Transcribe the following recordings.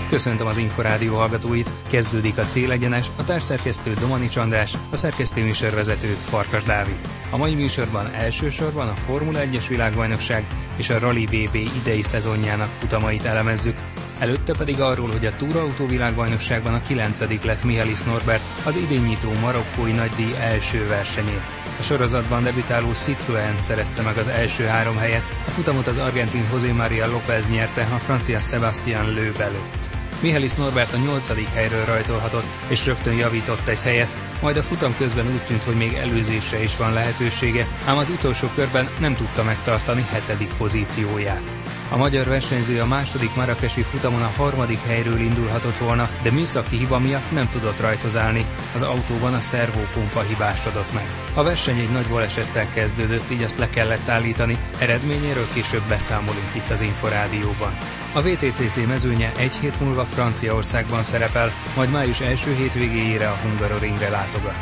Köszöntöm az Inforádió hallgatóit, kezdődik a Célegyenes, a társszerkesztő Domanics András, a szerkesztő műsorvezető Farkas Dávid. A mai műsorban elsősorban a Formula 1-es világbajnokság és a Rally VB idei szezonjának futamait elemezzük. Előtte pedig arról, hogy a túrautó világbajnokságban a 9. lett Michaelis Norbert az idén nyitó marokkói nagydíj első versenyén. A sorozatban debütáló Citroën szerezte meg az első 3 helyet, a futamot az argentin José María López nyerte a francia Sébastien Loeb előtt. Michaelis Norbert a 8. helyről rajtolhatott, és rögtön javított egy helyet, majd a futam közben úgy tűnt, hogy még előzésre is van lehetősége, ám az utolsó körben nem tudta megtartani 7. pozícióját. A magyar versenyző a második marrakesi futamon a 3. helyről indulhatott volna, de műszaki hiba miatt nem tudott rajthoz állni, az autóban a szervópumpa hibásodott meg. A verseny egy nagy balesettel kezdődött, így azt le kellett állítani, eredményéről később beszámolunk itt az Inforádióban. A WTCC mezőnye egy hét múlva Franciaországban szerepel, majd május első hétvégéjére a Hungaroringre látogat.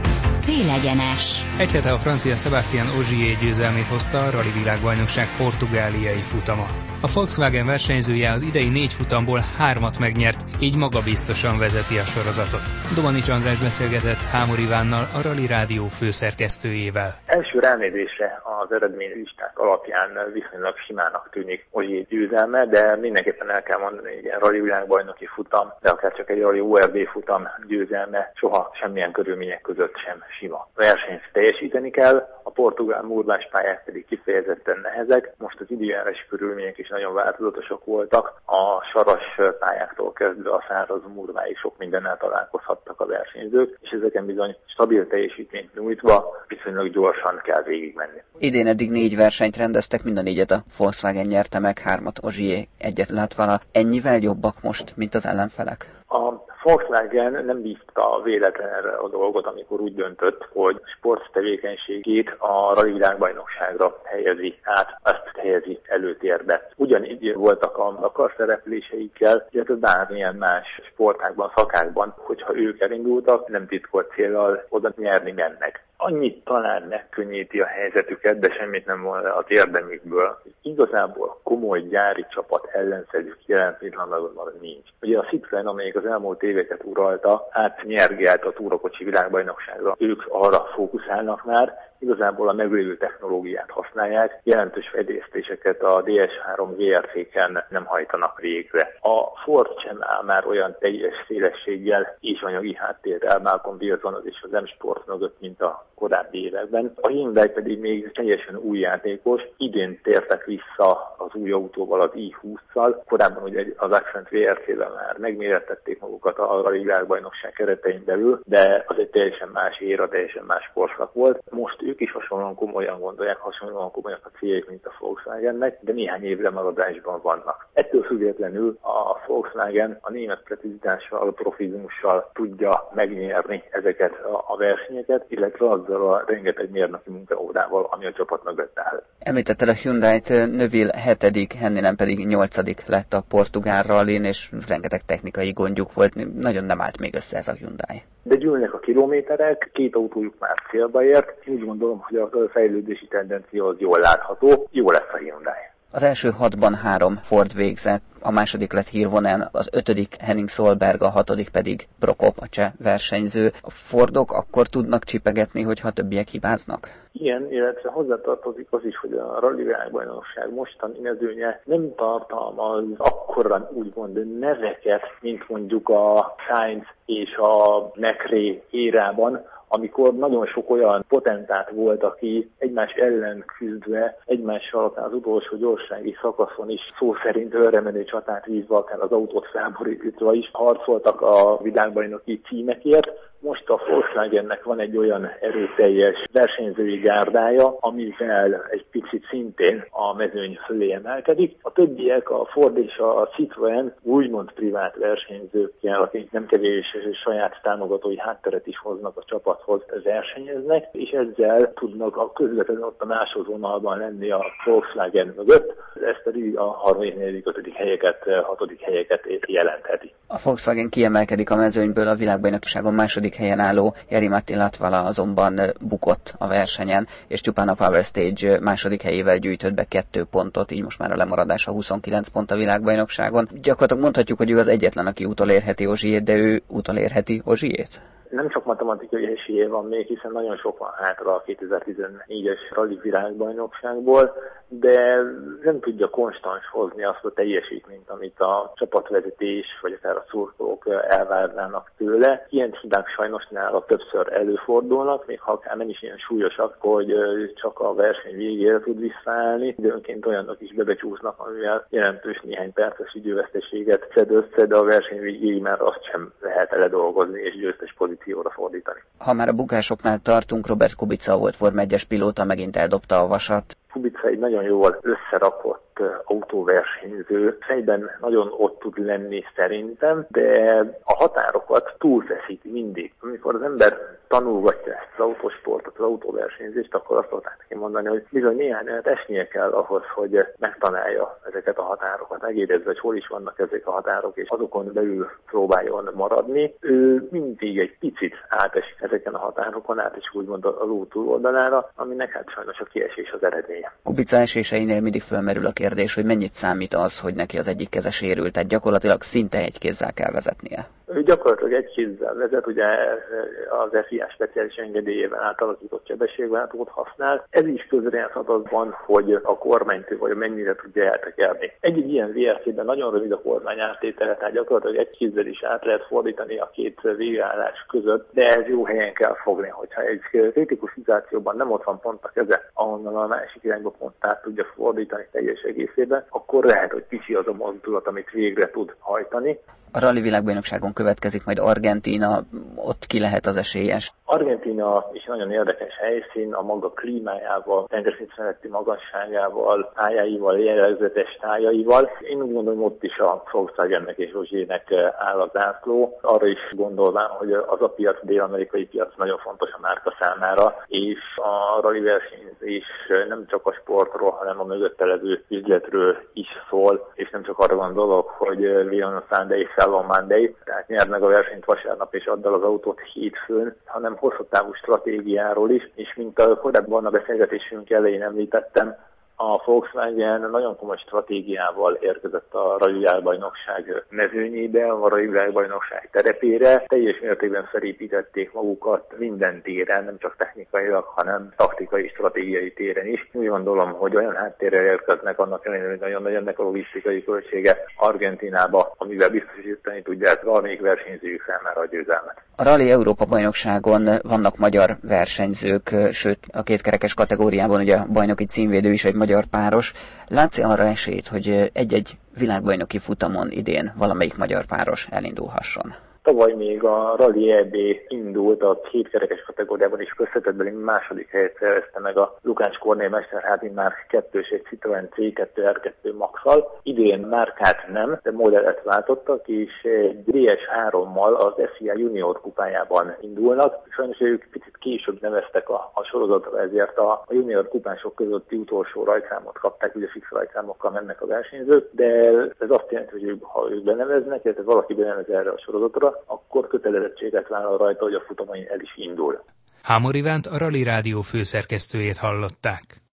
Célegyenes. Egy hete a francia Sébastien Ogier győzelmét hozta a Rally világbajnokság portugáliai futama. A Volkswagen versenyzője az idei 4 futamból 3-at megnyert, így magabiztosan vezeti a sorozatot. Domanics András beszélgetett Hámor Ivánnal, a Rally Rádió főszerkesztőjével. Első ránézésre az eredménylisták alapján viszonylag simának tűnik Ogier győzelme, de mindenképpen el kell mondani, hogy egy Rally világbajnoki futam, de akár csak egy Rally ORB futam győzelme soha semmilyen körülmények között sem sima. A versenyt teljesíteni kell, a portugál murváspályák pedig kifejezetten nehezek. Most az időjárási körülmények is nagyon változatosak voltak. A saras pályáktól kezdve a száraz murváig sok mindennel találkozhattak a versenyzők, és ezeken bizony stabil teljesítményt nyújtva viszonylag gyorsan kell végigmenni. Idén eddig 4 versenyt rendeztek, mind a 4-et a Volkswagen nyerte meg, 3-at Ogier, 1-et Latvala. Ennyivel jobbak most, mint az ellenfelek? A Volkswagen nem bízta véletlenre a dolgot, amikor úgy döntött, hogy sporttevékenységét a Rally világbajnokságra helyezi át, azt helyezi előtérbe. Ugyanígy voltak a Dakar szerepléseikkel, illetve bármilyen más sportákban, szakákban, hogyha ők elindultak, nem titkolt céllal oda nyerni mennek. Annyit talán megkönnyíti a helyzetüket, de semmit nem von az érdemükből. Igazából komoly gyári csapat ellenszerük jelen pillanatban nincs. Ugye a Citroën, amelyik az elmúlt éveket uralta, átnyergelt a túrakocsi világbajnokságra. Ők arra fókuszálnak már, igazából a meglévő technológiát használják, jelentős fejlesztéseket a DS3 VRC-ken nem hajtanak végre. A Ford sem áll már olyan teljes szélességgel és anyagi háttérrel Malcolm Wilson és az M-Sport mögött, mint a korábbi években. A Hyundai pedig még teljesen új játékos, idén tértek vissza az új autóval, az i20-szal. Korábban ugye az Accent VRC-vel már megmérettették magukat a Rally világbajnokság keretein belül, de az egy teljesen más éra, teljesen más korszak volt. Most ők is hasonlóan komolyan gondolják, hasonlóan komolyak a céljaik, mint a Volkswagennek, de néhány évre maradásban vannak. Ettől függetlenül a Volkswagen a német precizitással, a profizmussal tudja megnyerni ezeket a versenyeket, illetve azzal a rengeteg mérnöki munkaórával, ami a csapat mögött áll. Említetted a Hyundai-t, Neuville 7., Henninen pedig 8. lett a portugál rallin, és rengeteg technikai gondjuk volt, nagyon nem állt még össze ez a Hyundai. De gyűlnek a kilométerek, 2 autójuk már célba ért, úgy gondolom, hogy a fejlődési tendencia az jól látható, jó lesz a Hyundai. Az első 6-ban 3 Ford végzett, a második lett Hirvonen, az 5. Henning Solberg, a 6. pedig Prokop, a cseh versenyző. A Fordok akkor tudnak csipegetni, hogyha többiek hibáznak? Igen, illetve hozzátartozik az is, hogy a Rally világbajnokság mostani mezőnye nem tartalmaz akkora úgymond neveket, mint mondjuk a Sainz és a McRae érában, amikor nagyon sok olyan potentát volt, aki egymás ellen küzdve, egymással akár az utolsó gyorsági szakaszon is szó szerint őremenő csatát vívva, akár az autót felborítva is harcoltak a világbajnoki címekért. Most a Volkswagennek van egy olyan erőteljes versenyzői gárdája, amivel egy picit szintén a mezőny fölé emelkedik. A többiek, a Ford és a Citroën úgymond privát versenyzőkkel, akik nem kevés saját támogatói hátteret is hoznak a csapat csapathoz versenyeznek, és ezzel tudnak közvetlenül ott a másodvonalban lenni a Volkswagen mögött, ez pedig a 3., 4., 5. helyeket, 6. helyeket jelentheti. A Volkswagen kiemelkedik a mezőnyből, a világbajnokságon második helyen álló Jari-Matti Latvala azonban bukott a versenyen, és csupán a Power Stage második helyével gyűjtött be 2 pontot, így most már a lemaradás a 29 pont a világbajnokságon. Gyakorlatilag mondhatjuk, hogy ő az egyetlen, aki utolérheti Ogiét, de ő utolérheti Ogiét? Nem csak matematikai esélye van még, hiszen nagyon sok van hátra a 2014-es rali világbajnokságból, de nem tudja konstans hozni azt a teljesítményt, amit a csapatvezetés vagy akár a szurkolók elvárnának tőle. Ilyen hibák sajnos nála többször előfordulnak, még ha akár nem is ilyen súlyosak, hogy csak a verseny végére tud visszaállni. Időnként olyanok is bebecsúsznak, amivel jelentős néhány perces időveszteséget szed össze, de a verseny végéig már azt sem lehet eledolgozni és győztes pozícióra fordítani. Ha már a bukásoknál tartunk, Robert Kubica volt Forma 1-es pilóta, megint eldobta a vasat. Kubica egy nagyon jól összerakott autóversenyző, fejben nagyon ott tud lenni szerintem, de a határokat túlfeszíti mindig. Amikor az ember tanulgatja ezt az autósportot, az autóversenyzést, akkor azt szokták neki mondani, hogy bizony néhány esnie kell ahhoz, hogy megtalálja ezeket a határokat, megérezze, hogy hol is vannak ezek a határok, és azokon belül próbáljon maradni. Ő mindig egy picit átesik ezeken a határokon, átesik úgymond az út túloldalára, aminek hát sajnos a kiesés az eredménye. Kubica eséseinél mindig fölmerül a kérdés, hogy mennyit számít az, hogy neki az egyik keze sérült, tehát gyakorlatilag szinte egy kézzel kell vezetnie. Ő gyakorlatilag egy kézzel vezet, ugye az FIA speciális engedélyével átalakított sebességváltót használ. Ez is közrejátszott azban, hogy a kormánytő vagy mennyire tudja eltekerni. Egy ilyen VRC-ben nagyon rövid a kormány áttétele, tehát gyakorlatilag egy kézzel is át lehet fordítani a két végállás között, de ez jó helyen kell fogni, hogyha egy kritikus szituációban nem ott van pont a keze, ahonnan a másik irányba pont át tudja fordítani teljes egészében, akkor lehet, hogy kicsi az a mozdulat, amit végre tud hajtani. A rali világbajnokságon következik majd Argentína, ott ki lehet az esélyes? Argentína is nagyon érdekes helyszín, a maga klímájával, tengerszint feletti magasságával, tájaival, jellegzetes tájaival. Én úgy gondolom, ott is a Volkswagennek és Ogiének áll az zászló. Arra is gondolván, hogy az a piac, a dél-amerikai piac nagyon fontos a márka számára, és a rali versenyzés nem csak a sportról, hanem a mögötte levő üzletről is szól, és nem csak arra gondolok, hogy Leon a Sunday, Sell on Monday, tehát nyerd meg a versenyt vasárnap és add el az autót hétfőn, hanem hosszú távú stratégiáról is, és mint a korábban a beszélgetésünk elején említettem, a Volkswagen nagyon komoly stratégiával érkezett a rali világbajnokság mezőnyébe, a rali világbajnokság terepére. Teljes mértékben felépítették magukat minden téren, nem csak technikailag, hanem taktikai, stratégiai téren is. Úgy gondolom, hogy olyan háttérrel érkeznek annak ellenére, hogy nagyon nagy ennek a logisztikai költsége Argentínába, amivel biztosítani tudják valamelyik versenyzőjük számára a győzelmet. A Rally Európa bajnokságon vannak magyar versenyzők, sőt a kétkerekes kategóriában ugye a bajnoki címvédő is egy magyar páros. Látsz arra esélyt, hogy egy-egy világbajnoki futamon idén valamelyik magyar páros elindulhasson? Tavaly még a Rally EB indult a kétkerekes kategóriában, és közvetetbeli második helyet szerezte meg a Lukács Kornél Mesterházi Márk 2-s egy Citroen C2 R2 Max-szal. Idén márkát nem, de modellet váltottak, és egy DS3-mal az FIA Junior kupájában indulnak. Sajnos ők picit később neveztek a sorozatra, ezért a junior kupások közötti utolsó rajtszámot kapták, ugye fix rajtszámokkal mennek a versenyzők, de ez azt jelenti, hogy ha ők beneveznek, illetve valaki benevez erre a sorozatra, akkor kötelezettséget vállal rajta, hogy a futamon el is indul. Hámor Ivánt, a Rally Rádió főszerkesztőjét hallották.